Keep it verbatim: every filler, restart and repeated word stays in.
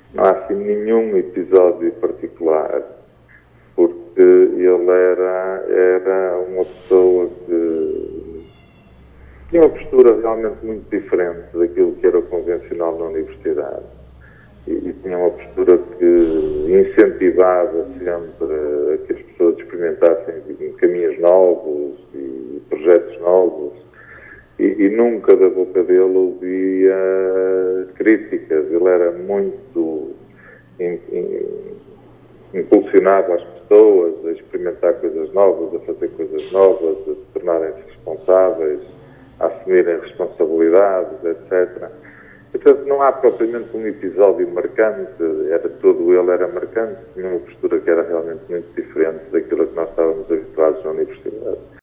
Não há assim nenhum episódio particular, porque ele era, era uma pessoa que tinha uma postura realmente muito diferente daquilo que era o convencional na universidade. E, e tinha uma postura que incentivava sempre a que as pessoas experimentassem caminhos novos e projetos novos. E, e nunca da boca dele ouvia críticas. Ele era muito in, in, impulsionava as pessoas a experimentar coisas novas, a fazer coisas novas, a se tornarem-se responsáveis, a assumirem responsabilidades, etcétera. Portanto, não há propriamente um episódio marcante, era todo ele era marcante, tinha uma postura que era realmente muito diferente daquilo a que nós estávamos habituados na universidade.